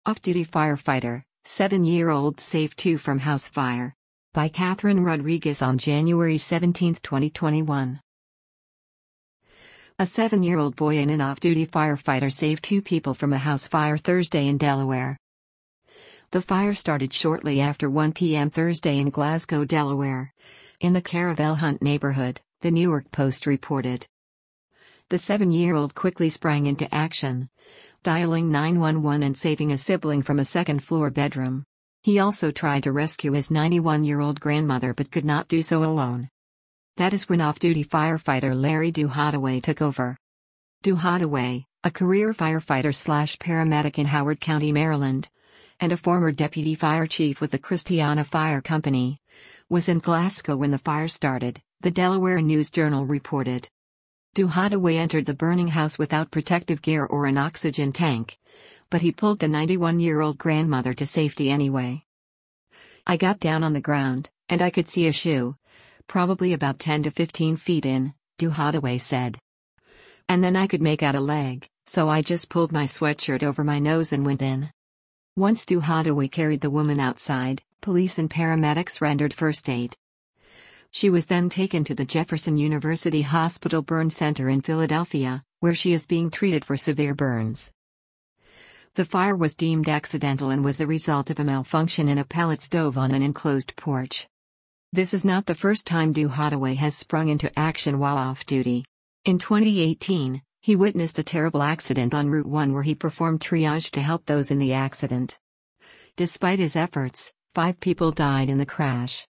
Off-duty firefighter, 7-year-old saved two from house fire. By Catherine Rodriguez on January 17, 2021. A 7-year-old boy and an off-duty firefighter saved two people from a house fire Thursday in Delaware. The fire started shortly after 1 p.m. Thursday in Glasgow, Delaware, in the Caravel Hunt neighborhood, the New York Post reported. The 7-year-old quickly sprang into action, dialing 911 and saving a sibling from a second-floor bedroom. He also tried to rescue his 91-year-old grandmother but could not do so alone. That is when off-duty firefighter Larry Duhadaway took over. Duhadaway, a career firefighter/paramedic in Howard County, Maryland, and a former deputy fire chief with the Christiana Fire Company, was in Glasgow when the fire started, the Delaware News Journal reported. Duhadaway entered the burning house without protective gear or an oxygen tank, but he pulled the 91-year-old grandmother to safety anyway. "I got down on the ground, and I could see a shoe, probably about 10 to 15 feet in," Duhadaway said. "And then I could make out a leg, so I just pulled my sweatshirt over my nose and went in." Once Duhadaway carried the woman outside, police and paramedics rendered first aid. She was then taken to the Jefferson University Hospital Burn Center in Philadelphia, where she is being treated for severe burns. The fire was deemed accidental and was the result of a malfunction in a pellet stove on an enclosed porch. This is not the first time Duhadaway has sprung into action while off-duty. In 2018, he witnessed a terrible accident on Route 1 where he performed triage to help those in the accident. Despite his efforts, 5 people died in the crash.